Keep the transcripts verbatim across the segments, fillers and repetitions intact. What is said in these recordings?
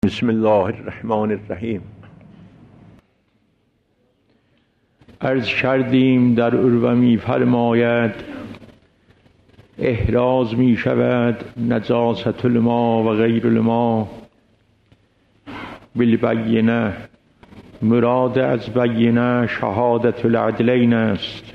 بسم الله الرحمن الرحیم. عرض کردیم در عروه می فرماید احراز می شود نجاست الماء و غیر الماء بالبینه. مراد از بینه شهادت العدلین است.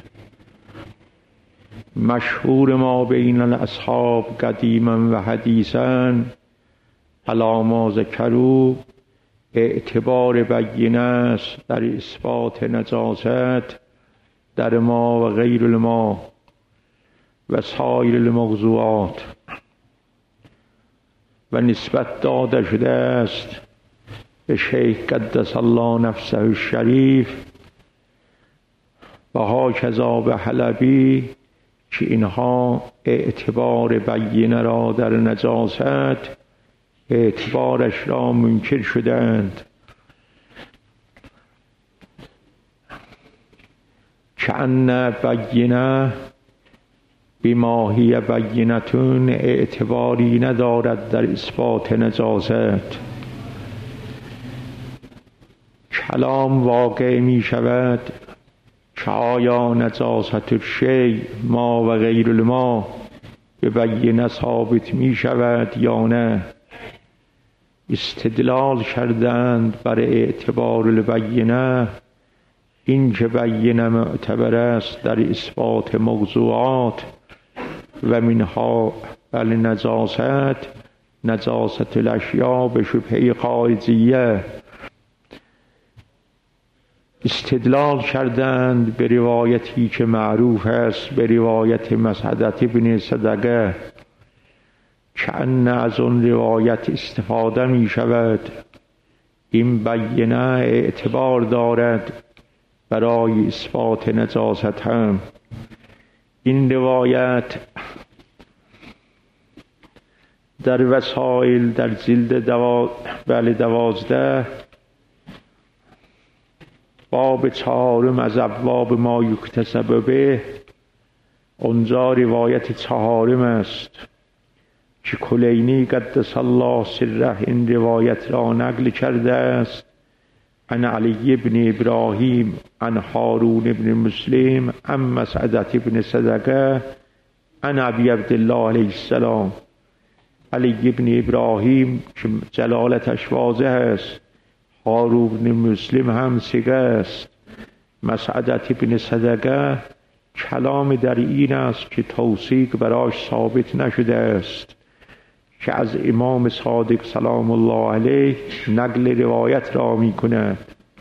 مشهور ما بین الاصحاب قدیما و حدیثا علی ما ذکروا اعتبار بینه است در اثبات نجاست در ما و غیر الماء و سایر الموضوعات و نسبت داده شده است به شیخ قدس الله نفسه الشریف و هاکذا به حلبی که اینها اعتبار بینه را در نجاست اعتبارش را منکر شدند. کأن بینه بما هی بینتون اعتباری ندارد در اثبات نجاست. کلام واقع می شود که آیا نجاست الشیء ما و غیر الماء به بینه ثابت می شود یا نه. استدلال کردند بر اعتبار البینه، این که بینه معتبر است در اثبات موضوعات و منها بل نجاست نجاست الاشیاء به شبهه خارجیه. استدلال کردند به روایتی که معروف است به روایت مسعدة ابن صدقه که ان از اون روایت استفاده می شود این بینه اعتبار دارد برای اثبات نجاست هم. این روایت در وسائل در جلد دوا... بله دوازده باب چهارم از ابواب ما یکتسب به، اونجا روایت چهارم است که کلینی قدس الله سره این روایت را نقل کرده است عن علی ابن ابراهیم عن هارون ابن مسلم عن مسعدة ابن صدقه عن ابی عبدالله علیه السلام. علی ابن ابراهیم که جلالتش واضح است، هارون ابن مسلم هم ثقه است. مسعدة ابن صدقه کلام در این است که توثیق براش ثابت نشده است که از امام صادق سلام الله علیه نقل روایت را می کند.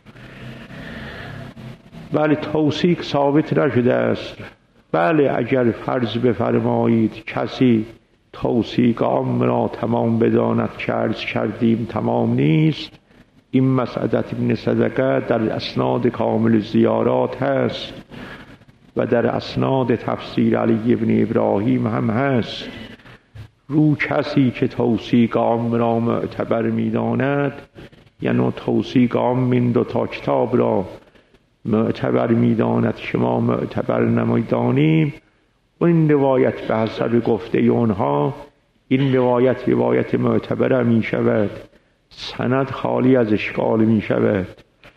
بله توثیق ثابت نشده است. بله اگر فرض بفرمایید کسی توثیق عام را تمام بداند که عرض کردیم تمام نیست، این مسعدة ابن صدقه در اسناد کامل زیارات هست و در اسناد تفسیر علی ابن ابراهیم هم هست. رو کسی که توثیق عام را معتبر می داند، یعنی توثیق عام این دو تا کتاب را معتبر می داند که ما معتبر نمی دانیم، و این روایت به حسب گفته اونها این روایت روایت معتبر می شود، سند خالی از اشکال می شود.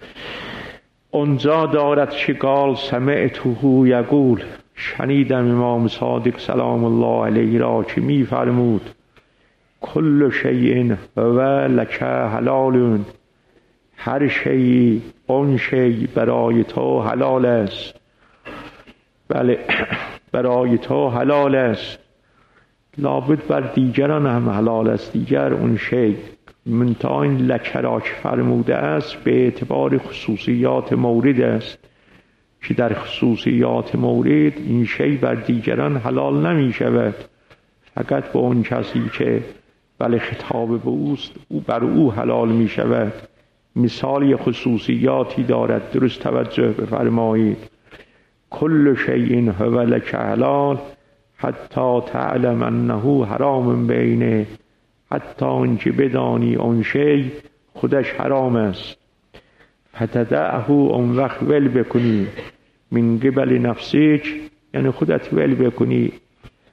اونجا دارد که قال سمعته یقول، شنیدم امام صادق سلام الله علیه را که می فرمود کل شیء هو لک حلال، هر شیء اون شیء برای تو حلال است. بله برای تو حلال است، لابد بر دیگران هم حلال است دیگر اون شیء. منتها این لک را که فرموده است به اعتبار خصوصیات مورد است که در خصوصیات مورد این شی بر دیگران حلال نمی شود، فقط به اون کسی که بله خطاب به اوست او بر او حلال می شود. مثالی خصوصیاتی دارد، درست توجه بفرمایید. کل شیء هو لک حلال حتی تعلم انه حرام بینه، حتی اینکه بدانی اون شی خودش حرام است. فتدعه اون وقت ول بکنی من قبل نفسک، یعنی خودت ول بکنی.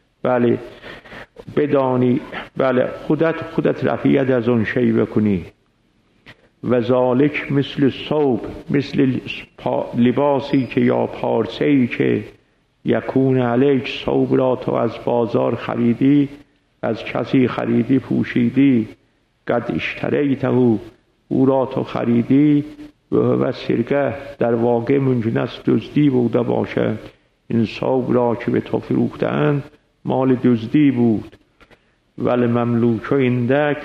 بله بدانی، بله خودت خودت رفیت از اون شی بکنی. و ذالک مثل ثوب، مثل لباسی که یا پارچه‌ای که یکون علیک، ثوب را تو از بازار خریدی، از کسی خریدی پوشیدی، قد اشتریته، او را تو خریدی، و سرقه در واقع ممکن است دزدی بوده باشد. این ثوب را که به تو فروختند مال دزدی بود. ولی مملوک عندک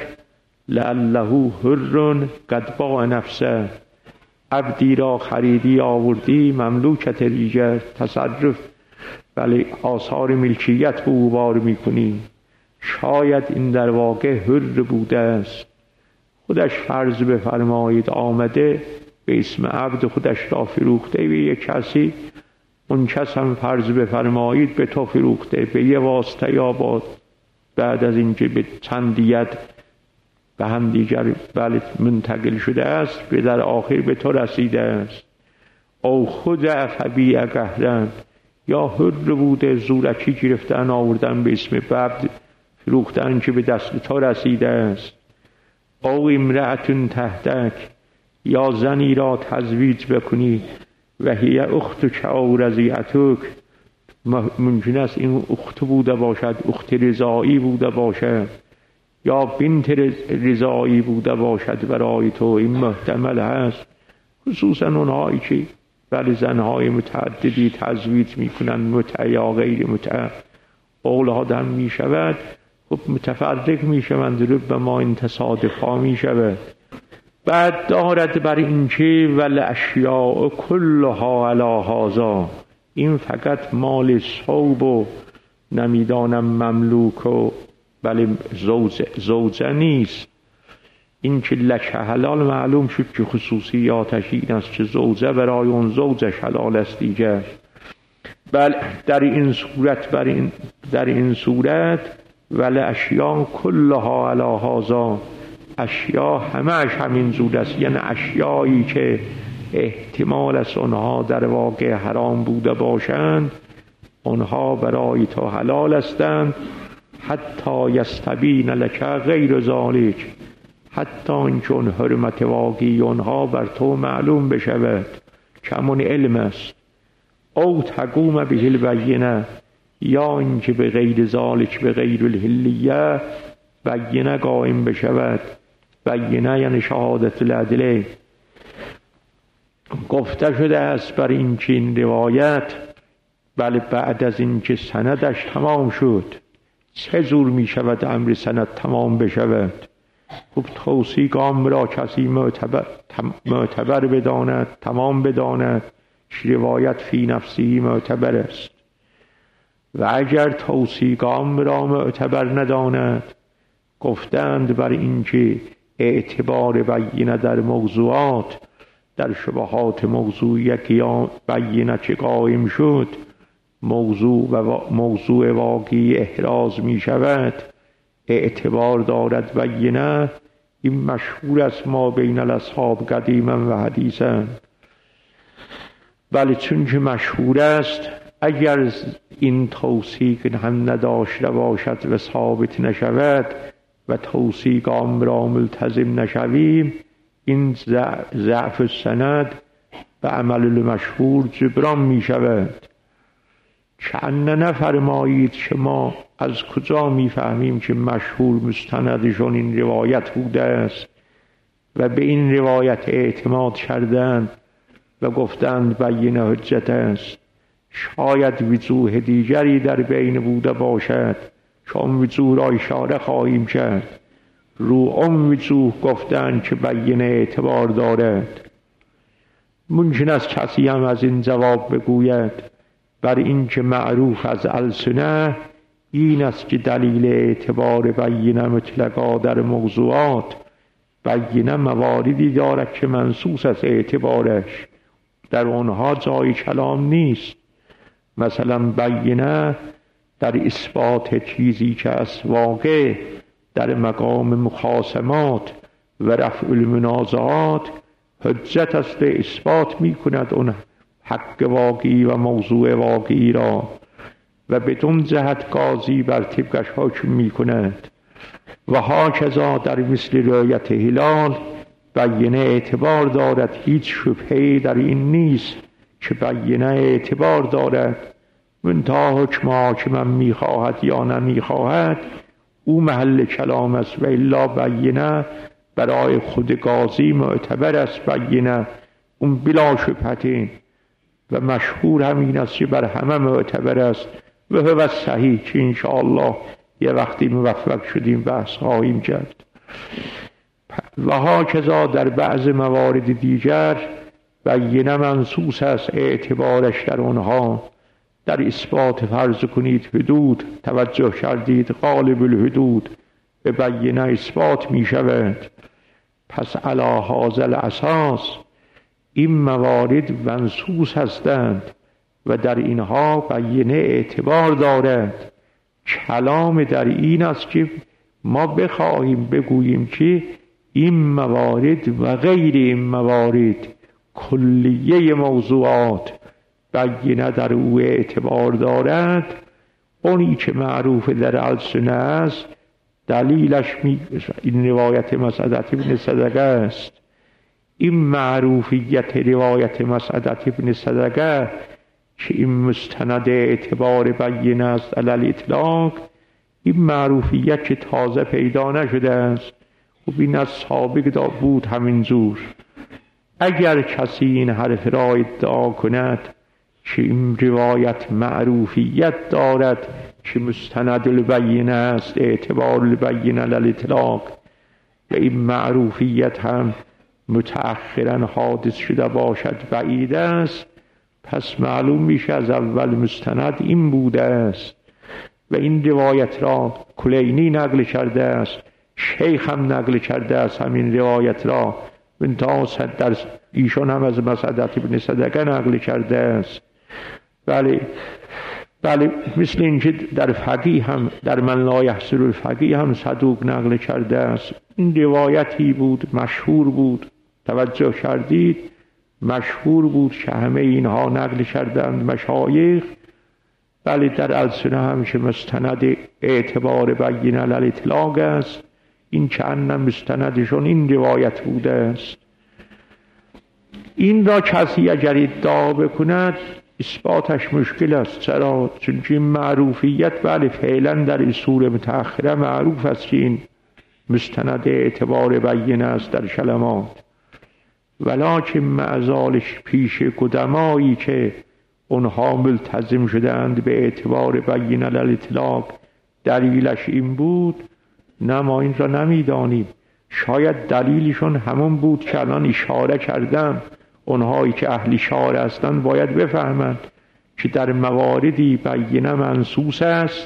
لعله حر قد باع نفسه، عبدی را خریدی آوردی مملوکت دیگر، تصرف ولی آثار ملکیت به او بار میکنی. شاید این در واقع حر بوده است. خودش فرض بفرمایید آمده به اسم عبد خودش را فروخته به یک کسی، اون کس هم فرض بفرمایید به تو فروخته به یه واسطه، یا با بعد از اینکه به چند دیت به هم دیگر بله منتقل شده است به در آخر به تو رسیده است. او خود فبیع قهرن، یا حر بوده زورکی گرفتن آوردن به اسم عبد فروختن که به دست تو رسیده است. او امرأتون تحتک، یا زنی را تزویج بکنی و هی اختک او رضیعتک، ممکن است این اخت بوده باشد، اخت رضایی بوده باشد، یا بنت رضایی بوده باشد برای تو، این محتمل هست. خصوصا اونهایی که ولی زنهای متعددی تزویج میکنن، متع یا غیر متع، اولاد هم میشود، خب متفرق میشوند، رب ما این تصادفا میشود. بعد دارد بر این که ول اشیاء کلها علی هذا، این فقط مال ثوب و نمیدانم مملوک و بله زوج زوجه نیست. این که لک حلال معلوم شد که خصوصیاتش این است که زوجه برای اون زوجش حلال است دیگر. بله در این صورت بر این در این صورت ول اشیاء کلها علی هذا، اشیا همه‌اش همین زود است، یعنی اشیایی که احتمال است اونها در واقع حرام بوده باشند اونها برای تو حلال هستند. حتی یستبین لک غیر ذالک، حتی اینکه اون حرمت واقعی اونها بر تو معلوم بشود که همون علم است. او تقوم به البینه، یا اینکه به غیر ذالک به غیر الحلیه بینه قائم بشود. بینه یعنی شهادت العدله. گفته شده است بر این که این روایت بله بعد از این که سندش تمام شد، چه زور می شود امر سند تمام بشود؟ خب توثیق امر را کسی معتبر, معتبر بداند، تمام بداند، روایت فی نفسی معتبر است. و اگر توثیق امر را معتبر نداند، گفتند بر این که اعتبار بینه در موضوعات، در شبهات موضوعی که بینه چه قائم شد، موضوع و موضوع واقعی احراز می شود، اعتبار دارد بینه. این مشهور است ما بین الاصحاب قدیما و حدیثا. بله چون که مشهور است، اگر این توثیق هم نداشته باشد و ثابت نشود و توثیق آن را ملتزم نشویم، این ضعف السند به عمل المشهور جبران می شود. چند نفرمایید شما از کجا می فهمیم که مشهور مستندشون این روایت بوده است و به این روایت اعتماد کردند و گفتند بینه حجت است؟ شاید وجوه دیگری در بین بوده باشد، چون وجوه را اشاره خواهیم کرد. رو اون وجوه گفتند که بینه اعتبار دارد. ممکن است کسی هم از این جواب بگوید بر این که معروف از السنه این است که دلیل اعتبار بینه مطلقا در موضوعات، بینه مواردی دارد که منصوص از اعتبارش، در آنها جای کلام نیست. مثلا بینه در اثبات چیزی که از واقع در مقام مخاصمات و رفع المنازعات حجت است، اثبات می کند اون حق واقعی و موضوع واقعی را و بدون جهت قاضی بر طبقش حکم می کند. و هاکذا در مثل رؤیت هلال بیینه اعتبار دارد، هیچ شبهه‌ای در این نیست که بیینه اعتبار دارد. منتها حکم حاکمم میخواهد یا نمیخواهد او محل کلام است، و الا بیینه برای خود قاضی معتبر است. بیینه اون بلا شبهتین و مشهور همین است که بر همه معتبر است و هو صحیح، که انشاءالله یه وقتی موفق شدیم بحث خواهیم کرد. و هاکذا در بعض موارد دیگر بیینه منصوص است، اعتبارش در اونها در اثبات فرض کنید حدود توجه کردید غالب الحدود به بیینه اثبات می شود. پس علی هذا الاساس این موارد منصوص هستند و در اینها بیینه اعتبار دارد. کلام در این است که ما بخواهیم بگوییم که این موارد و غیر این موارد کلیه موضوعات بیینه در او اعتبار دارد. اونی که معروف در السنه است دلیلش می... این روایت مسعدة ابن صدقه است. این معروفیت روایت مسعدة ابن صدقه که این مستند اعتبار بیینه است علی الاطلاق، این معروفیت که تازه پیدا نشده است و این از سابق بود همینجور. اگر کسی این حرف را ادعا کند که این روایت معروفیت دارد که مستند البینه است، اعتبار البینه علی الاطلاق، و این معروفیت هم متأخرا حادث شده باشد بعید است، پس معلوم میشه از اول مستند این بوده است و این روایت را کلینی نقل کرده است، شیخ هم نقل کرده است همین روایت را، منتها در ایشان هم از مسعدة ابن صدقه نقل کرده است. بله بله مثل اینکه در فقیه هم در من لا یحصر الفقیه هم صدوق نقل کرده است. این روایتی بود مشهور بود، توجه کردید، مشهور بود که همه اینها نقل کردند مشایخ. بله در السنه هم که مستند اعتبار بیینه علی الاطلاق است، این که ان مستندشون این روایت بوده است. این را کسی اگر ادعا بکند اثباتش مشکل است. چرا؟ چون این معروفیت بله فعلا در اصول متأخره معروف است که این مستند اعتبار بیینه است در کلمات، ولکن معزالش پیش قدمایی که اونها ملتزم شدند به اعتبار بیینه علی الاطلاق دلیلش این بود، نه ما این را نمیدانیم. شاید دلیلشون همون بود که الان اشاره کردم. اونهایی که اهل اشاره هستند باید بفهمند که در مواردی بیینه منصوص است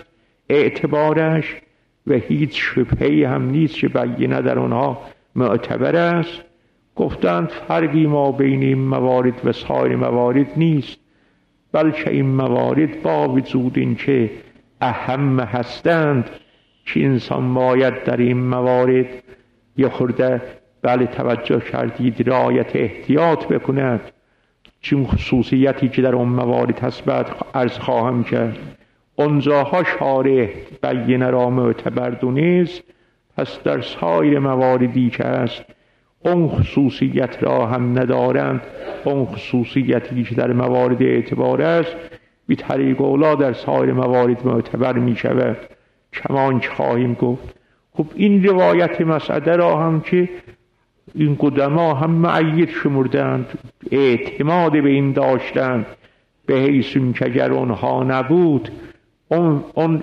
اعتبارش و هیچ شبهه‌ای هم نیست که بیینه در اونها معتبر است. گفتند فرقی ما بین این موارد و سایر موارد نیست، بلکه این موارد با وجود این که اهم هستند که انسان باید در این موارد یه خورده بله توجه کردید رعایت احتیاط بکند، چون خصوصیتی که در اون موارد هست بعد عرض خواهم کرد. اونجاها شارع بیینه را معتبر دونست، پس در سایر مواردی که هست اون خصوصیت را هم ندارند. اون خصوصیتی که در موارد اعتبار است بی طریق اولا در سایر موارد معتبر می شود، کمان که خواهیم گفت. خب این روایت مسعده را هم که این قدما هم معید شمردند، اعتماد به این داشتند به حیث که اگر اونها نبود اون اون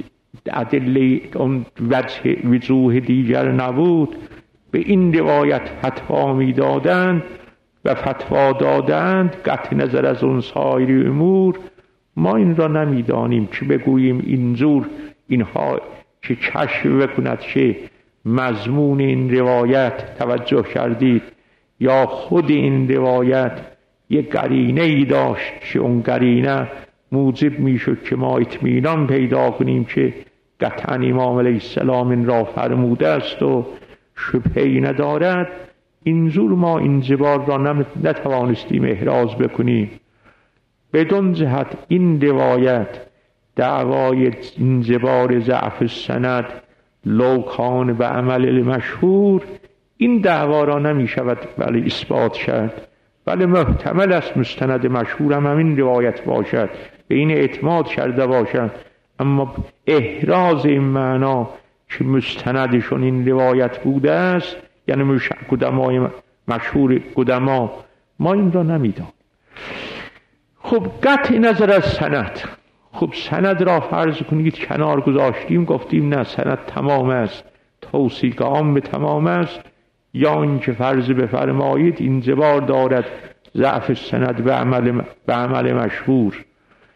ادله اون وجه وجوه دیگر نبود، به این روایت فتوا می دادند و فتوا دادند قطع نظر از اون سایر امور. ما این را نمی دانیم که بگوییم اینجور اینها که کشف بکند که مضمون این روایت توجه کردید یا خود این روایت یک قرینه ای داشت که اون قرینه موجب می شد که ما اطمینان پیدا کنیم که قطعا امام علیه السلام این را فرموده است و شبهه‌ای ندارد. اینجور ما این جبار را نتوانستیم احراز بکنیم. بدون جهت این روایت دعوای انجبار ضعف السند لوکان و عمل المشهور این دعوا را نمی شود ولی اثبات کرد، ولی محتمل است مستند مشهور هم همین روایت باشد، به این اعتماد کرده باشد، اما احراز این معنا که مستندشون این روایت بوده است، یعنی قدمای مشهور قدما، ما این را نمیدان. خب قطع نظر از سند، خب سند را فرض کنید کنار گذاشتیم، گفتیم نه سند تمام است، توثیق عام تمام است، یا اینکه فرض بفرمایید انضبار دارد ضعف سند به عمل به عمل مشهور.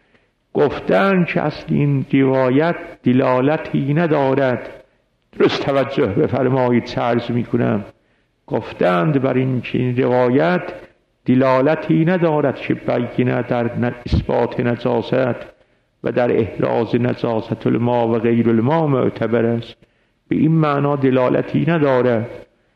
گفتن که اصل این روایت دلالتی ندارد، درست توجه بفرمایید عرض میکنم، گفتند بر این که این روایت دلالتی ندارد که بینه در اثبات نجاست و در احراز نجاست الماء و غیر الماء معتبر است، به این معنا دلالتی ندارد.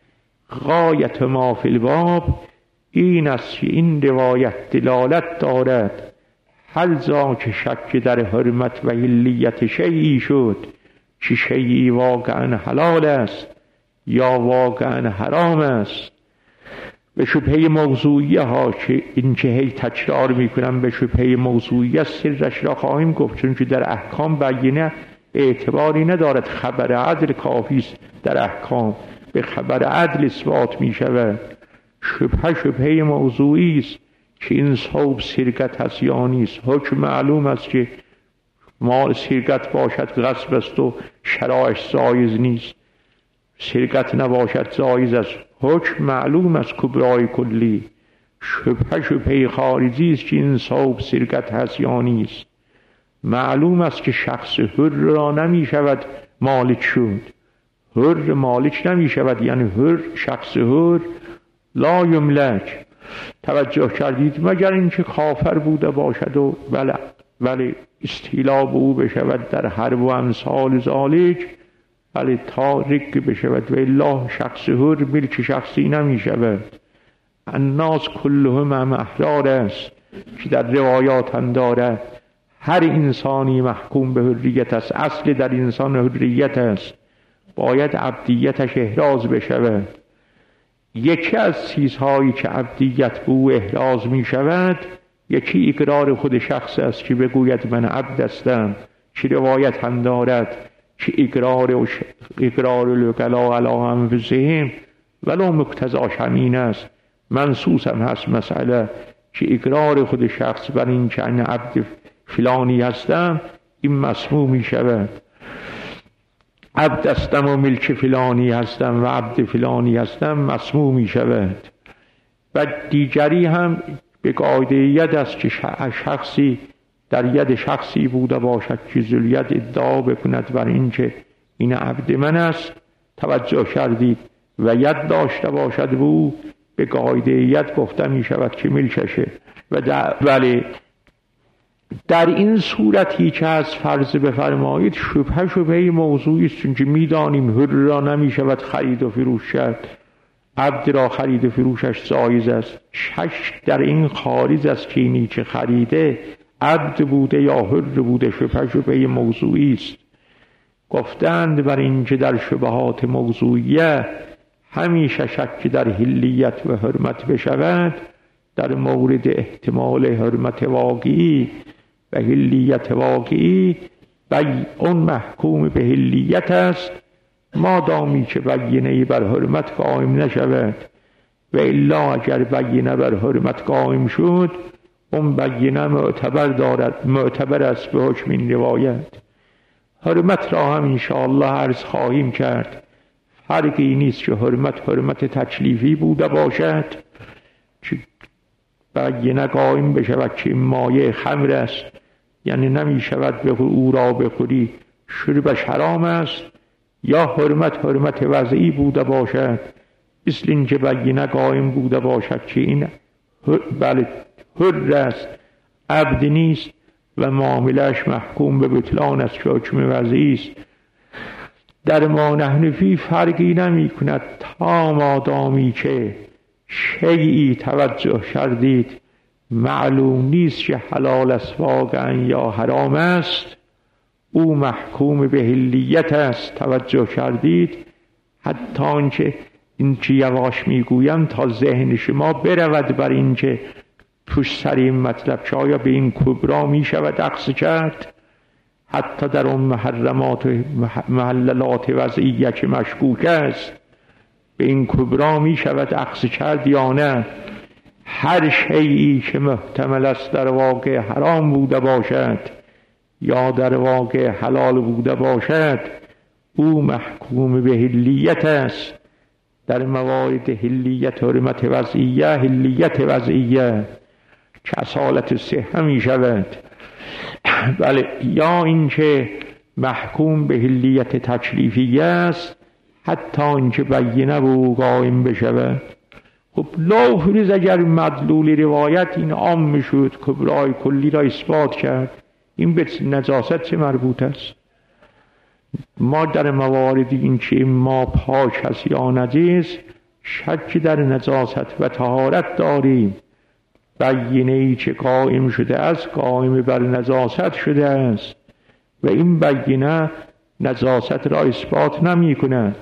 غایت ما فی الباب این است که این روایت دلالت دارد هر جا که شک در حرمت و حلیت شیعی شد که شیعی واقعا حلال است یا واقعا حرام است. به شبهه موضوعیه ها که این که هی تکرار میکنم، به شبهه موضوعیه سرش را خواهیم گفت، چون که در احکام بینه اعتباری ندارد، خبر عدل کافی است در احکام، به خبر عدل اثبات می شود. شبهه شبهه موضوعی است که این صوب سرقت هست یا نیست. حکم معلوم است که مال سرقت باشد غصب است و شرایش جایز نیست، سرقت نباشد جایز است، حکم معلوم است کبرای کلی. شبهه شبهه خارجی است که این صوب سرقت هست یا نیست. معلوم است که شخص حر را نمی شود مالک شد، حر مالک نمی شود، یعنی حر شخص حر لا یملک. توجه کردید؟ مگر اینکه کافر بوده باشد و بله ولی استیلا به او بشود در حرب و امثال ذالک، ولی تارک بشود و الا شخص حر ملک شخصی نمی شود. الناس کلهم هم احرار است که در روایات هم دارد هر انسانی محکوم به حریت است، اصل در انسان حریت است، باید عبدیتش احراز بشود. یکی از چیزهایی که عبدیت به او احراز می شود، یکی اقرار خود شخص است که بگوید من عبد هستم، که روایت هم دارد که اقرار و ش... اقرار الوکلا علی انفسهم ولو مقتضاش همین است، منصوص هم هست مسئله که اقرار خود شخص بر این که انا عبد فلانی هستم این مسموع می شود. عبد هستم و ملک فلانی هستم و عبد فلانی هستم مسموع می شود. و دیگری هم به قاعده‌یت است که شخصی در ید شخصی بوده باشد که ذوالید ادعا بکند بر این که این عبد من است، توجه کردید، و ید داشته باشد به او، به قاعده‌یت گفته می شود که ملکشه. و در ولی در این صورتی که از فرض بفرمایید شبهه شبهه موضوعی است، چون که میدانیم حر را نمی شود خرید و فروش کرد، عبد را خرید و فروشش جایز است. شش در این خارج است که اینی که خریده عبد بوده یا حر بوده، شبهه شبهه موضوعی است. گفتند بر این که در شبهات موضوعیه همیشه شک در حلیت و حرمت بشود، در مورد احتمال حرمت واقعی و حلیت واقعی بی اون محکوم به حلیت است، مادامی که بینه بر حرمت قائم نشود، و الا اگر بینه بر حرمت قائم شد اون بینه معتبر دارد، معتبر است به حکم این روایت. حرمت را هم انشاءالله عرض خواهیم کرد، فرقی نیست که حرمت حرمت تکلیفی بوده باشد که بینه قائم بشود که مایه خمر است، یعنی نمی شود به او را بخوری، شربش حرام است، یا حرمت حرمت وضعی بوده باشد، مثل این که بینه قائم بوده باشد که این بله حر است، عبد نیست و معاملش محکوم به بطلان است که حکم وضعی است. در ما نحن فی فرقی نمی کند تا مادامی که شیعی توجه کردید معلوم نیست که حلال است واقعا یا حرام است، او محکوم به حلیت است. توجه کردید؟ حتی آنکه این چی یواش میگویم تا ذهن شما برود بر این که پشت سر این مطلب که آیا به این کبرا میشود عکس کرد، حتی در اون محرمات و محللات وضعیه که مشکوک است به این کبرا میشود عکس کرد یا نه. هر شیئی که محتمل است در واقع حرام بوده باشد یا در واقع حلال بوده باشد او محکوم به حلیت است. در موارد حلیت حرمت وضعیه، حلیت وضعیه که اصالت صحه می شود، بله، یا اینکه محکوم به حلیت تکلیفیه است حتی اینکه بینه به او قائم بشود. خب لافریز اگر مدلول روایت این عام میشد کبرای کلی را اثبات کرد، این به نجاست چه مربوط است؟ ما در موارد این که ما پاک است یا نجس شک در نجاست و طهارت داریم، بینه ای که قائم شده است قائم بر نجاست شده است و این بینه نجاست را اثبات نمی کند.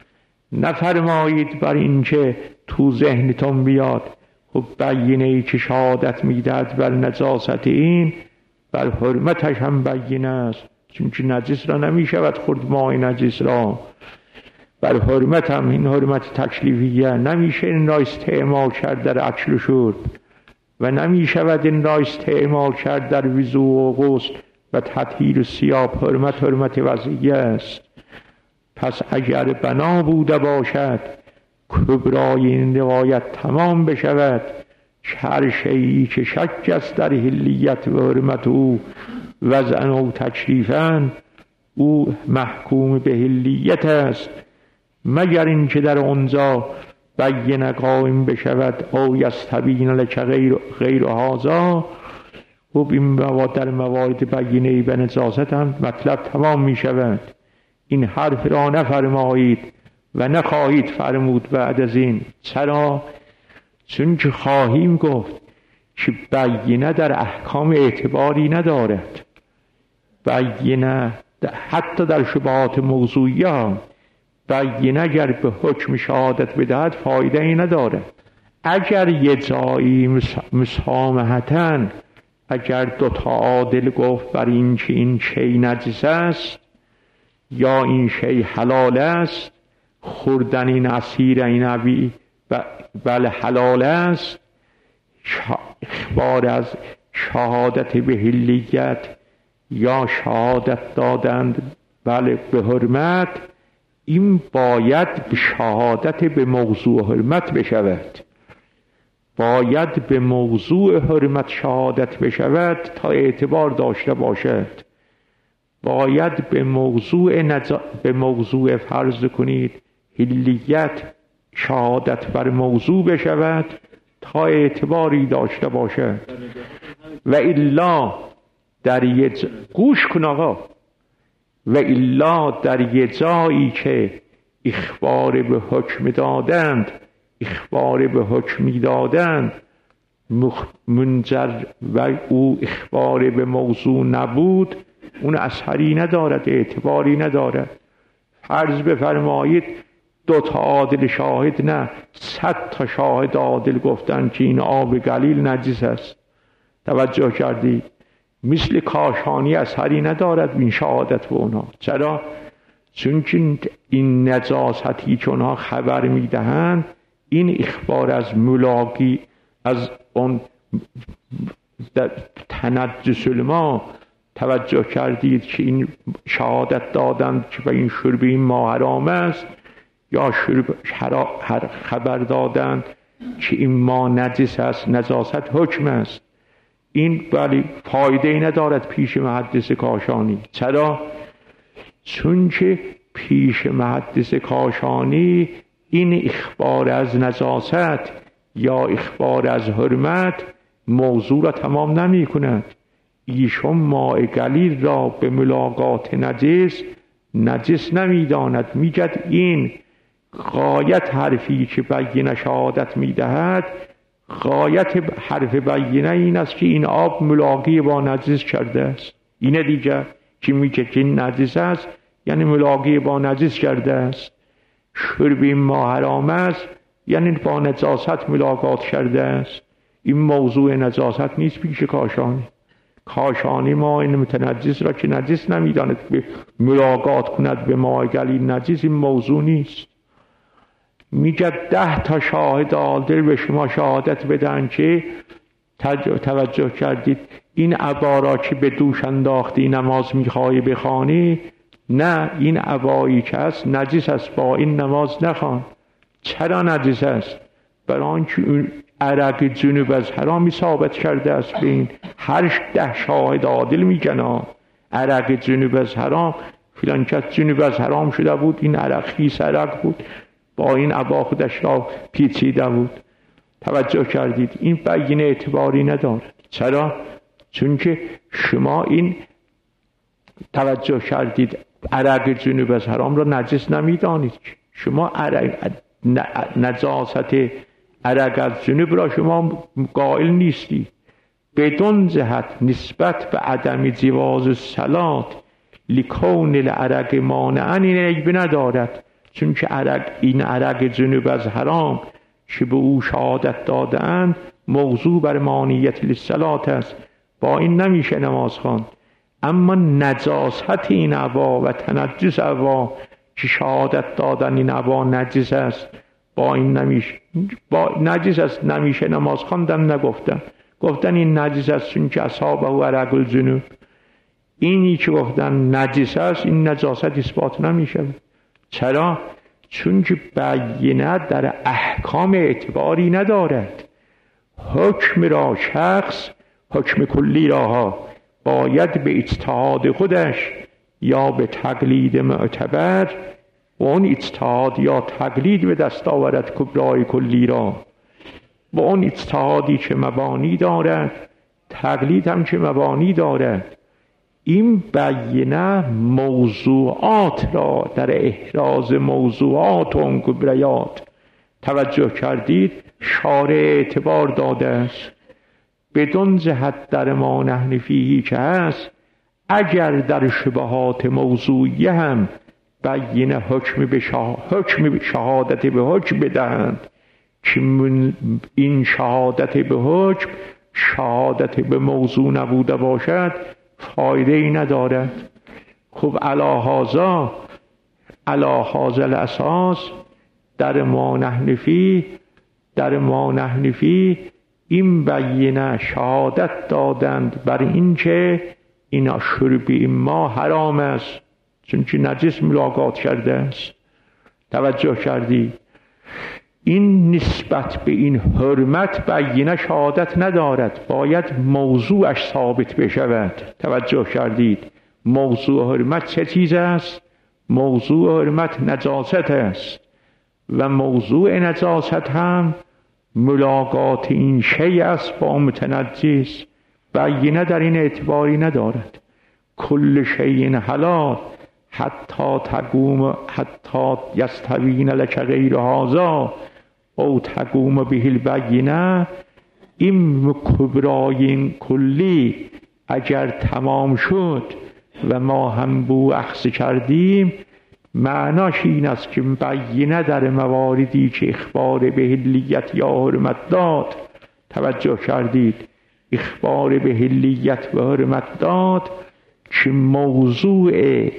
نفرمایید بر این که تو ذهنتون بیاد خب بینه ای که شهادت میدهد بر نجاست این بر حرمتش هم بینه است، چون که نجس را نمی شود خورد ماء نجس را. بر حرمت هم این حرمت تکلیفیه نمیشه این را استعمال کرد در اکل و شرب و نمی شود این را استعمال کرد در وضو و غسل و تطهیر و ثیاب. حرمت حرمت وضعیه است. پس اگر بنا بوده باشد کبرای این روایت تمام بشود، هر شیئی که شک است در حلیت و حرمت او وضعن و تکلیفاً او محکوم به حلیت است، مگر اینکه در آنجا بینه قائم بشود او یستبین لک غیر غیر هذا. خب این در موارد بینه به نجاست هم مطلب تمام می شود. این حرف را نفرمایید و نخواهید فرمود بعد از این. چرا؟ چون که خواهیم گفت که بینه در احکام اعتباری ندارد. بینه حتی در شبهات موضوعیه ها بینه اگر به حکم شهادت بدهد فایده ای ندارد. اگر یه جایی مسامحتاً اگر دوتا عادل گفت بر این که این شی نجس است یا این شی حلال است، خوردن این عصیر عنبی بله حلال است، اخبار از شهادت به حلیت یا شهادت دادند بله به حرمت، این باید به شهادت به موضوع حرمت بشود، باید به موضوع حرمت شهادت بشود تا اعتبار داشته باشد. باید به موضوع نجا... به موضوع فرض کنید حلیت شهادت بر موضوع بشود تا اعتباری داشته باشد. و الا در یه ج... گوش کن آقا، و الا در یه جایی که اخبار به حکم دادند اخبار به حکمی دادند منجر و او اخبار به موضوع نبود، اون اثری ندارد، اعتباری ندارد. فرض بفرمایید دو تا عادل شاهد نه صد تا شاهد عادل گفتن که این آب گلیل نجس است، توجه کردی؟ مثل کاشانی اثری ندارد این شهادت به اونها. چرا؟ چون که این نجاستی که اونها خبر میدهند این اخبار از ملاقی از اون تنجس الماء، توجه کردید که این شهادت دادند که به این شرب این ما حرام است، یا شرب خبر دادند که این ما نجس است، نجاست حکم است. این ولی فایده ای ندارد پیش محدث کاشانی. چرا؟ چون که پیش محدث کاشانی این اخبار از نجاست یا اخبار از حرمت موضوع را تمام نمی کند. ایشون ماء گلیل را به ملاقات نجس نجس نمی داند، می گد این غایت حرفی که بینه شهادت می دهد، غایت حرف بینه این است که این آب ملاقی با نجس کرده است. اینه دیگه که می که این نجس است یعنی ملاقی با نجس کرده است. شرب این ماء حرام است یعنی با نجاست ملاقات کرده است. این موضوع نجاست نیست پیش کاشانی. کاشانی ما این متنجس را که نجس نمیداند به ملاقات کند به ماء گلیل نجس، این موضوع نیست. میگه ده تا شاهد عادل به شما شهادت بدن که توجه کردید این عبا را که به دوش انداختی نماز میخوای بخوانی، نه این عبایی که هست نجس است، با این نماز نخوان. چرا نجس است؟ برای آنکه اون عرق جنوب از حرامی ثابت کرده است. به این هر ده شاهد عادل میگن عرق جنوب از حرام فلان کس جنوب از حرام شده بود، این عرق خیس عرق بود، با این عبا خودش را پیچیده بود. توجه کردید این بینه اعتباری ندارد. چرا؟ چون که شما این توجه کردید عرق جنوب از حرام را نجس نمیدانید. شما عرق نجاست عرق از جنوب را شما قائل نیستی. بدون جهت نسبت به عدم جواز الصلاة لکون العرق مانعا این عیب ندارد، چون که عرق این عرق جنوب از حرام که به او شهادت دادند موضوع بر مانعیت للصلاة است، با این نمیشه نماز خواند. اما نجاست این عبا و تنجس عبا که شهادت دادن این عبا نجس است، با این نمیشه با نجس است نمیشه نماز خواندن. نگفتن گفتن این نجس است چون که اصحابه و عرق الجنوب. اینی که گفتن نجس است این نجاست اثبات نمیشه. چرا؟ چون که بینه در احکام اعتباری ندارد. حکم را شخص حکم کلی را باید به اجتهاد خودش یا به تقلید معتبر و اون اجتهاد یا تقلید به دست آورد کبرای کلی را. و اون اجتهادی که مبانی دارد تقلید هم که مبانی دارد. این بینه موضوعات را در احراز موضوعات و اون کبریات توجه کردید شارع اعتبار داده است. بدون جهت در ما نحن فیهی که هست، اگر در شبهات موضوعی هم بینه حکم به شها... حکم شهادت به حکم بدهند که این شهادت به حکم شهادت به موضوع نبوده باشد فایده ای ندارد. خب علی هذا علی هذا الاساس در ما نحن فیه در ما نحن فیه این بینه شهادت دادند بر این که اینا شرب این ما حرام است چون که نجس ملاقات کرده است. توجه کردی؟ این نسبت به این حرمت بینه شهادت ندارد، باید موضوعش ثابت بشود. توجه کردید؟ موضوع حرمت چه چیز است؟ موضوع حرمت نجاست است و موضوع نجاست هم ملاقات این شیء است با متنجس. بینه در این اعتباری ندارد. کل شیء حلال حتی تقوم حتی یستوین لک غیر هذا او تقوم به البینه. این کبرای کلی اگر تمام شد و ما هم بو اخذ کردیم، معناش این است که بینه در مواردی که اخبار به حلیت یا حرمت داد، توجه کردید، اخبار به حلیت و حرمت داد که موضوع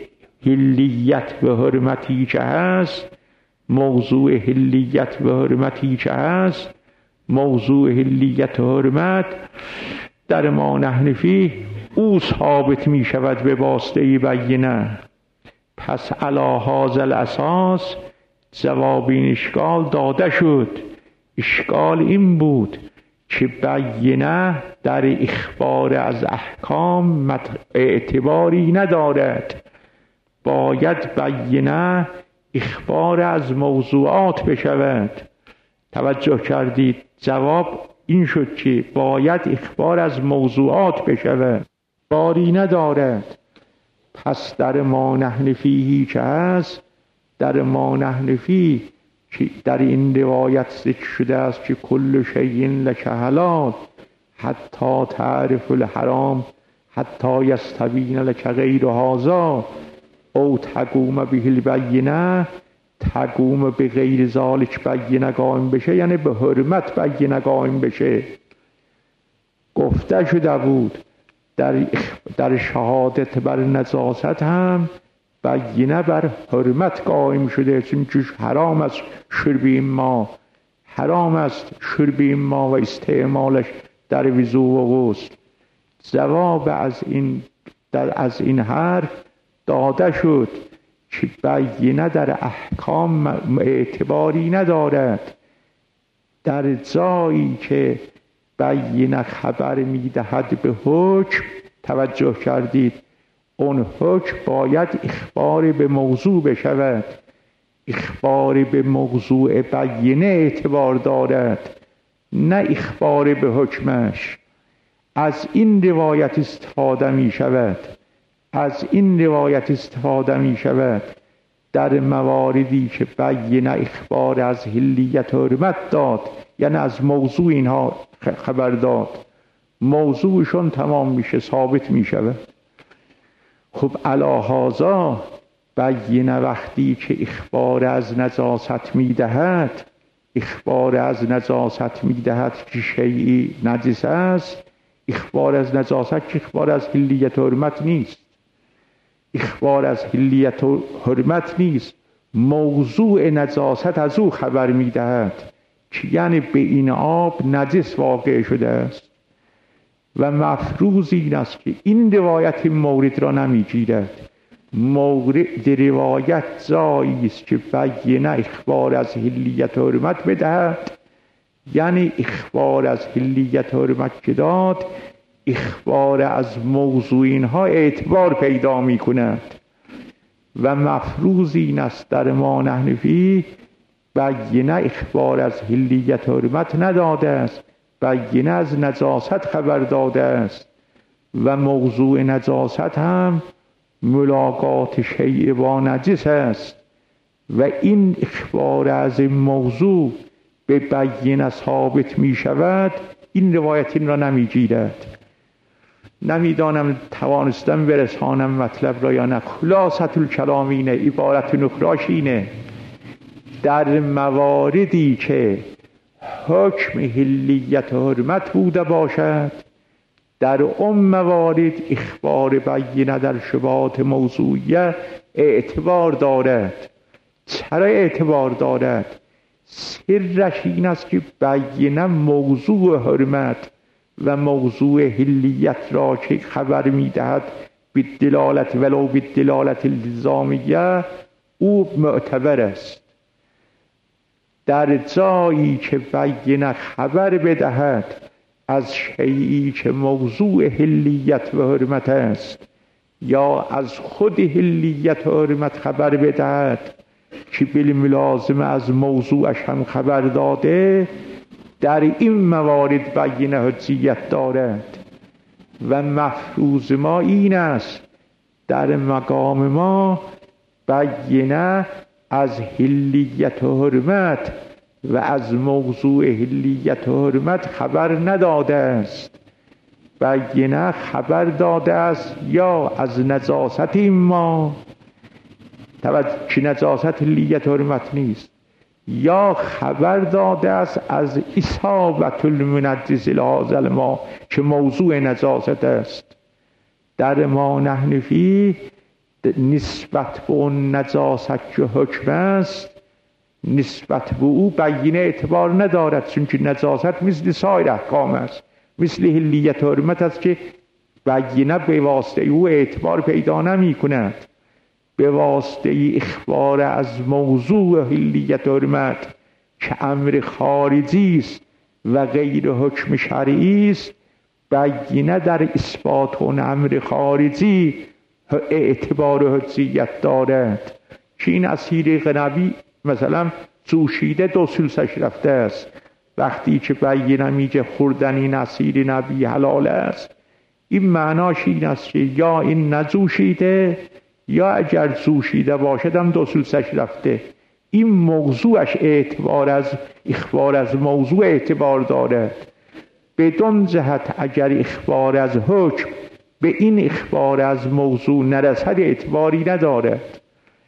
حلیت و حرمتی که هست موضوع حلیت و حرمتی که هست موضوع حلیت و حرمت در ما نحن فیه او ثابت می شود به واسطه بینه. پس علی هذا الاساس جواب این اشکال داده شد. اشکال این بود که بینه در اخبار از احکام اعتباری ندارد، باید بینه اخبار از موضوعات بشود. توجه کردید؟ جواب این شد که باید اخبار از موضوعات بشود، باری ندارد. پس در ما نحن فیهی که هست، در ما نحن فیه که در این روایت ذکر شده است که کل شیء لک حلال حتی تعرف الحرام حتی یستبین لک غیر هذا او تقوم به البینه. تقوم به غیر ذالک بینه قائم بشه یعنی به حرمت بینه قائم بشه. گفته شده بود در در شهادت بر نجاست هم بینه بر حرمت قائم شده، چون حرام است شرب این ما، حرام است شرب این ما و استعمالش در وضو و غسل. جواب از این در از این حرف داده شد که بینه در احکام اعتباری ندارد. در جایی که بینه خبر میدهد به حکم، توجه کردید، اون حکم باید اخبار به موضوع بشود. اخبار به موضوع بینه اعتبار دارد، نه اخبار به حکمش. از این روایت استفاده می شود از این روایت استفاده می شود در مواردی که بینه اخبار از حلیت و حرمت داد، یعنی از موضوع اینها خبر داد، موضوعشون تمام میشه، ثابت می شود. خب علی هذا بینه وقتی که اخبار از نجاست می دهد اخبار از نجاست می دهد که شیئی نجس است، اخبار از نجاست که اخبار از حلیت و حرمت نیست، اخبار از حلیت و حرمت نیست، موضوع نجاست از او خبر می دهد که یعنی به این آب نجس واقع شده است. و مفروض این است که این روایت این مورد را نمی گیرد. مورد روایت جایی است که بینه اخبار از حلیت و حرمت بدهد، یعنی اخبار از حلیت و حرمت که داد، اخبار از موضوع اینها اعتبار پیدا می کند. و مفروض این است در ما نحن فیه بینه اخبار از حلیت و حرمت نداده است، بینه از نجاست خبر داده است و موضوع نجاست هم ملاقات شیء با نجس است و این اخبار از این موضوع به بینه ثابت می شود. این روایت این را نمی گیرد. نمیدانم توانستم برسانم مطلب را یا نه. خلاصة الکلام اینه، عبارت نخراش اینه، در مواردی که حکم حلیت و حرمت بوده باشد، در اون موارد اخبار بینه در شبهات موضوعیه اعتبار دارد. چرا اعتبار دارد؟ سرش این است که بینه موضوع حرمت و موضوع حلیت را که خبر میدهد بالدلالت ولو بالدلالت الزامیه او معتبر است. در جایی که بینه خبر بدهد از شیئی که موضوع حلیت و حرمت است یا از خود حلیت و حرمت خبر بدهد که بالملازمه از موضوعش هم خبر داده، در این موارد بینه حجیت دارد. و مفروض ما این است در مقام ما بینه از حلیت و حرمت و از موضوع حلیت و حرمت خبر نداده است. بینه خبر داده است یا از نجاست این ما، توجه که نجاست حلیت و حرمت نیست، یا خبر داده است از اصابت المنجس لهذا الماء که موضوع نجاست است. در ما نحن فیه نسبت به اون نجاست که حکم است، نسبت به او بینه اعتبار ندارد، چون که نجاست مثل سایر احکام است، مثل حلیت و حرمت است که بینه به واسطه او اعتبار پیدا نمی کند. به واسطه اخبار از موضوع حلیت و حرمت که امر خارجی است و غیر حکم شرعی است، بینه در اثبات اون امر خارجی اعتبار و حجیت دارد. که این اسیر غنوی مثلا جوشیده دو سلسش رفته است، وقتی که بینه میگه خوردن این اسیر نبی حلال است، این معناش این است که یا این نجوشیده یا اگر جوشیده باشد هم دو سلسش رفته. این موضوعش اعتبار از اخبار از موضوع اعتبار دارد. بدون جهت اگر اخبار از حکم به این اخبار از موضوع نرسد اعتباری ندارد.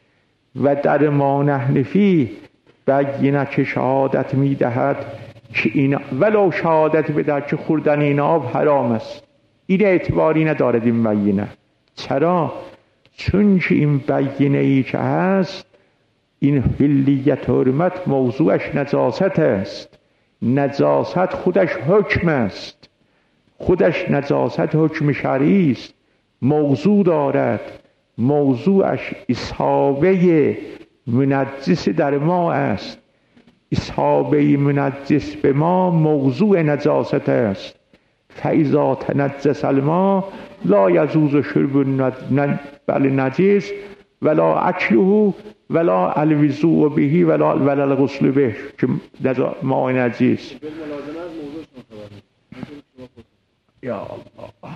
و در ما نحن فیه بینه که شهادت میدهد که این ولو شهادت بدهد که خوردن این آب حرام است. این اعتباری ندارد این بینه. چرا؟ چون که این بینه ای که هست، این حلیت حرمت موضوعش نجاست است. نجاست خودش حکم است، خودش نجاست حکم شرعی است، موضوع دارد. موضوعش اصحابه منجس در ما است. اصحابه منجس به ما موضوع نجاست است. فاذا تنجس الماء لا يجوز شرب النجس ولا اکله ولا الوضوء به ولا ولا الغسل به، که ماء نجس. یا الله،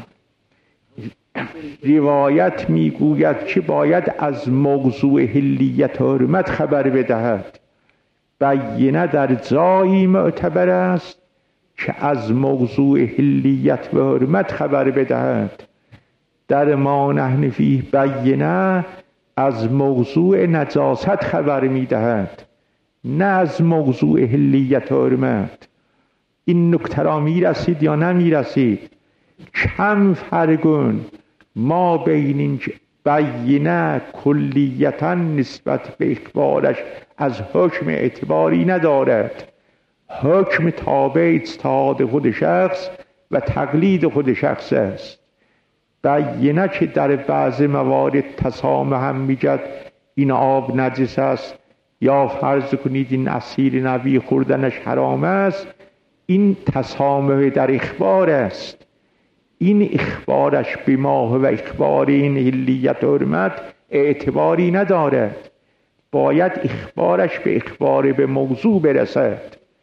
روایت میگوید که باید از موضوع حلیت حرمت خبر بدهد. بینه در جایی معتبر است که از موضوع حلیت و حرمت خبر بدهد. در ما نحن فیه بینه از موضوع نجاست خبر میدهد، نه از موضوع حلیت و حرمت. این نکته را میرسید یا نمیرسید؟ کم فرقون ما بین این بینه کلیتا نسبت به اخبارش از حکم اعتباری ندارد. حکم تابع اجتهاد خود شخص و تقلید خود شخص است. بینه که در بعض موارد تسامح هم میگد این آب نجس است، یا فرض کنید این عصیر نبی خوردنش حرام است، این تسامح در اخبار است. این اخبارش به ما و اخبار این حلیت حرمت اعتباری ندارد. باید اخبارش به اخبار به موضوع برسد.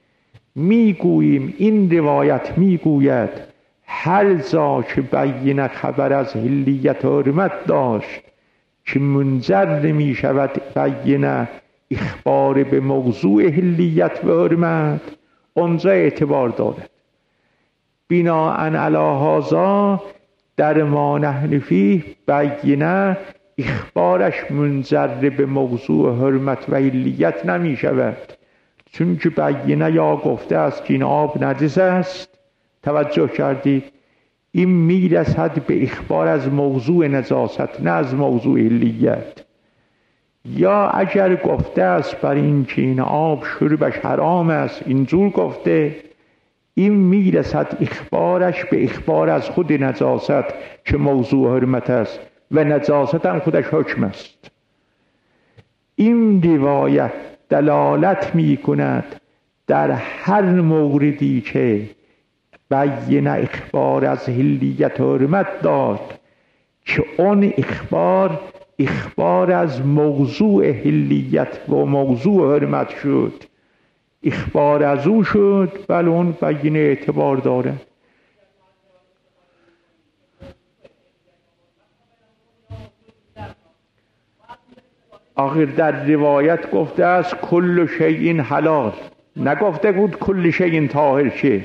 میگوییم این روایت میگوید هر جا که بینه خبر از حلیت حرمت داشت که منجر می شود بینه اخبار به موضوع حلیت و حرمت، اونجا اعتبار دارد. بناءً علی هذا در ما نحن فیه بینه اخبارش منجر به موضوع حرمت و حلیت نمی شود، چون که بینه یا گفته است که این آب نجس است، توجه کردید، این میرسد به اخبار از موضوع نجاست نه از موضوع حلیت. یا اگر گفته است بر این که این آب شربش حرام است، اینجور گفته، این میرسد اخبارش به اخبار از خود نجاست که موضوع حرمت است و نجاست هم خودش حکم است. این روایت دلالت می کند در هر موردی که بینه اخبار از حلیت حرمت داد که اون اخبار اخبار از موضوع حلیت و موضوع حرمت شد، اخبار از او شد، بل اون بینه اعتبار داره. آخر در روایت گفته است کل شیء حلال، نگفته بود کل شیء طاهر شه.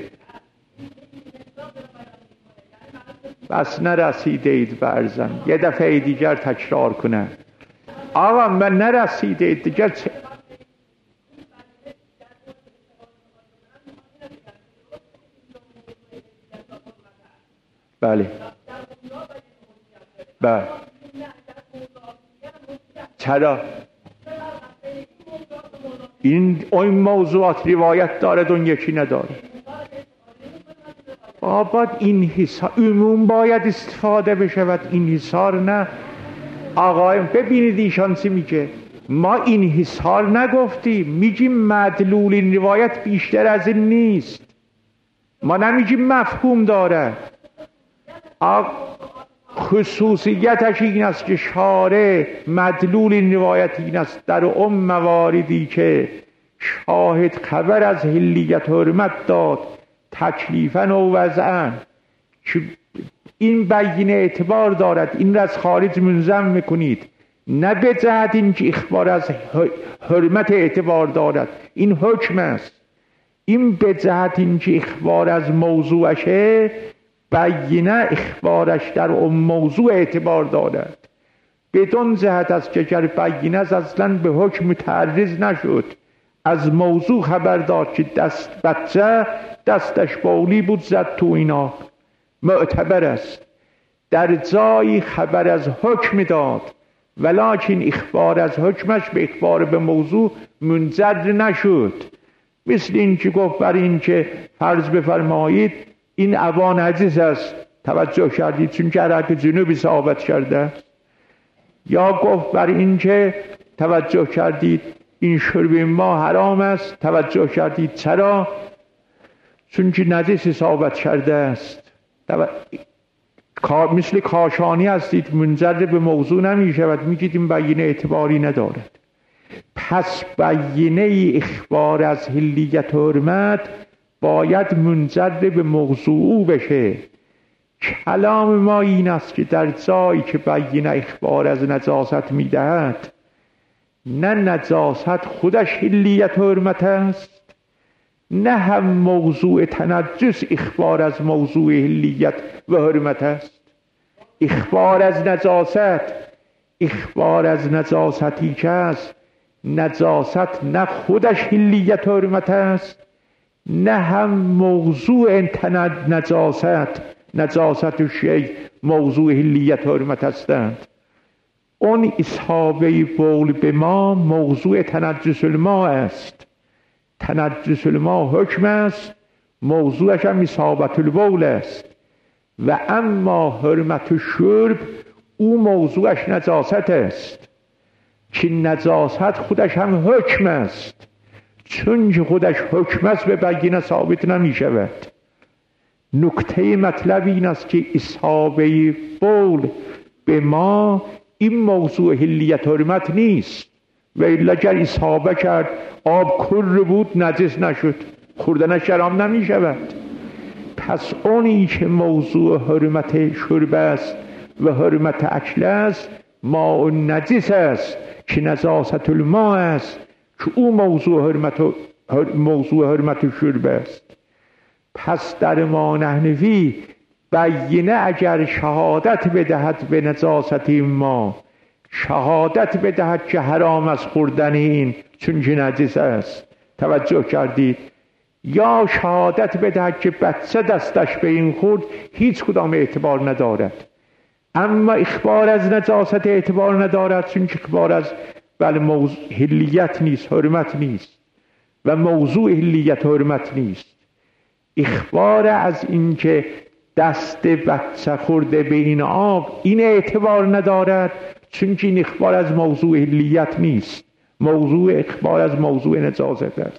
بس نرسیده اید برزن، یه دفعه دیگر تکرار کنه. آقا من نرسیده اید دیگر چه؟ بله بله. چرا؟ این این موضوعات روایت دارد اون یکی نداره. آباد این حسار عموم باید استفاده بشود، این حسار نه. آقایان ببینید ایشان چی میگه، ما این حسار نگفتیم، میگیم مدلول این روایت بیشتر از این نیست، ما نمیگیم مفهوم داره. خصوصیتش این است که شارع مدلول این روایت این است در اون مواردی که شاهد خبر از حلیت حرمت داد تکلیفاً و وضعاً که این بینه اعتبار دارد، این را از خارج منظم میکنید، نه به جهت این که اخبار از حرمت اعتبار دارد، این حکم است. این به جهت این که اخبار از موضوعشه، بینه اخبارش در اون موضوع اعتبار دارد. بدون جهت از که گر بینه از اصلا به حکم متعرض نشد. از موضوع خبر داد که دست بچه دستش بالی بود زد تو اینا، معتبر است. در جایی خبر از حکم داد ولکن اخبار از حکمش به اخبار به موضوع منجر نشد. مثل این که گفت بر این که فرض بفرمایید این ابا نجس است، توجه کردید چون که عرق جنوبی ثابت کرده است. یا گفت بر این که توجه کردید این شرب ما حرام است، توجه کردید چرا؟ چون که نجس ثابت کرده است. مثل کاشانی هستید، منجر به موضوع نمی شود، میگید این بیینه اعتباری ندارد. پس بیینه اخبار از حلیت و حرمت باید منجر به موضوع بشه. کلام ما این است که در جایی که بیینه اخبار از نجاست میدهد، نه نجاست خودش حلیت و حرمت است، نه هم موضوع تنجس اخبار از موضوع حلیت و حرمت است. اخبار از نجاست اخبار از نجاستی که است، نجاست نه خودش حلیت و حرمت است، نه هم موضوع تند نجاست نجاست و شی موضوع حلیت و حرمت هستند. اون اصحابه بول به ما موضوع تنجس الماء است. تنجس الماء حکم است، موضوعش هم اصابت البول است. و اما حرمت الشرب او موضوعش نجاست است که نجاست خودش هم حکم است. چون که خودش حکم است به بیینه ثابت نمی شود. نکته مطلب این است که اصحابه بول به ما این موضوع حلیت حرمت نیست. و الا گر اصحابه کرد آب کر بود نجس نشد، خوردنش حرام نمی شود. پس اونی که موضوع حرمت شرب است و حرمت اکل است ماء نجس است که نجاست الماء است، که او موضوع حرمت و موضوع حرمت شرب است. پس در ما نحنفی بیینه اگر شهادت بدهد به نجاست ما، شهادت بدهد که حرام از خوردن این چون که نجس است، توجه کردید، یا شهادت بدهد که بچه دستش به این خورد، هیچ کدام اعتبار ندارد. اما اخبار از نجاست اعتبار ندارد، چون که اخبار از بله موضوع حلیت نیست، حرمت نیست و موضوع حلیت حرمت نیست. اخبار از این که دست بچه خورده به این آب این اعتبار ندارد، چون که این اخبار از موضوع حلیت نیست، موضوع اخبار از موضوع نجاست است.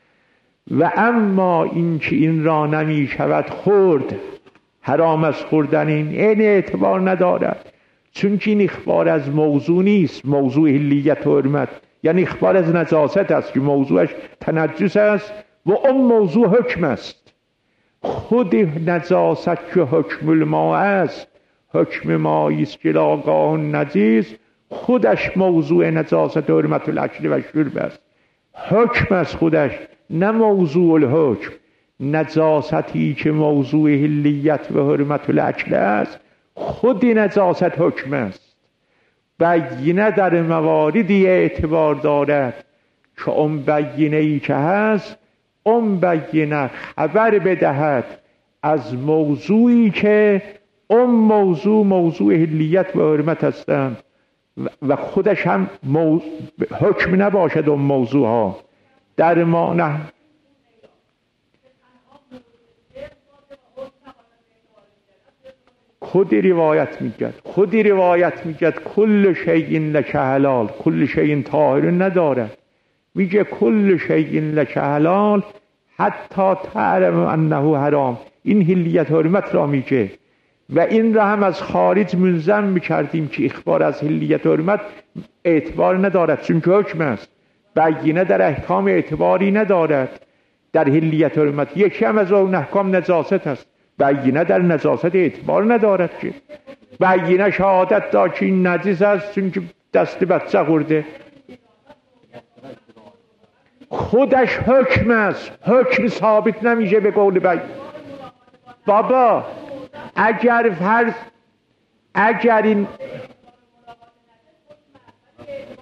و اما این که این را نمی شود خورد، حرام از خوردن این این اعتبار ندارد، چون که این اخبار از موضوع نیست، موضوع حلیت و حرمت، یعنی اخبار از نجاست است که موضوعش تنجس است و اون موضوع حکم است. خود نجاست که حکم الماء است، حکم مایی است که لاگاه نجیس، خودش موضوع نجاست و حرمت الاکل و شرب است. حکم از خودش، نه موضوع الحکم. نجاستی که موضوع حلیت و حرمت الاکل است، خود نجاست حکم است. بیینه در مواردی اعتبار دارد که اون بیینه‌ای که هست، اون بیینه خبر بدهد از موضوعی که اون موضوع موضوع حلیت و حرمت هستند و خودش هم موضوع حکم نباشد اون موضوع ها. در ما نه خودی روایت میگد خودی روایت میگد کل شیء لک حلال کل شیء طاهر ندارد، میگه کل شیء لک حلال حتی تعلم انه حرام. این حلیت حرمت را میگه و این را هم از خارج ملزم میکردیم که اخبار از حلیت حرمت اعتبار ندارد، چون که حکم است. بیینه در احکام اعتباری ندارد در حلیت حرمت. یکی هم از اون احکام نجاست است، بیینه در نجاست اعتبار ندارد. که بیینه شهادت داد که این نجس است چون که دست بچه خورده، خودش حکم است، حکم ثابت نمیشه به قول بیینه. بابا اگر فرض اگر این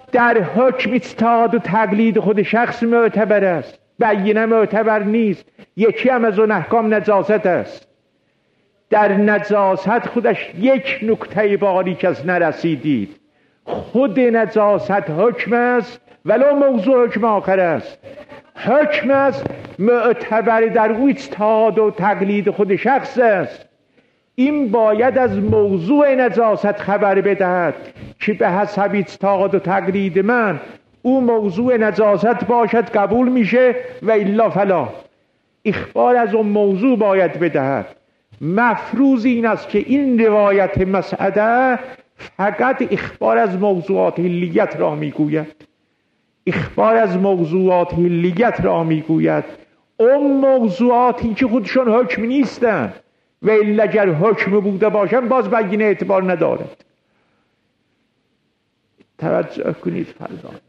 در حکم اجتهاد و تقلید خود شخص معتبر است، بینه معتبر نیست. یکی هم از اون احکام نجاست است. در نجاست خودش یک نکته باریک از نرسیدید. خود نجاست حکم است ولو موضوع حکم آخر است. حکم است معتبر در او اجتهاد و تقلید خود شخص است. این باید از موضوع نجاست خبر بدهد که به حسب اجتهاد و تقلید من او موضوع نجاست باشد قبول میشه و الا فلا. اخبار از اون موضوع باید بدهد. مفروض این است که این روایت مسعده فقط اخبار از موضوعات حلیت را میگوید. اخبار از موضوعات حلیت را میگوید. اون موضوعاتی که خودشون حکم نیستن و الا اگر حکم بوده باشن باز بگینه اعتبار ندارد. توجه کنید فرزان.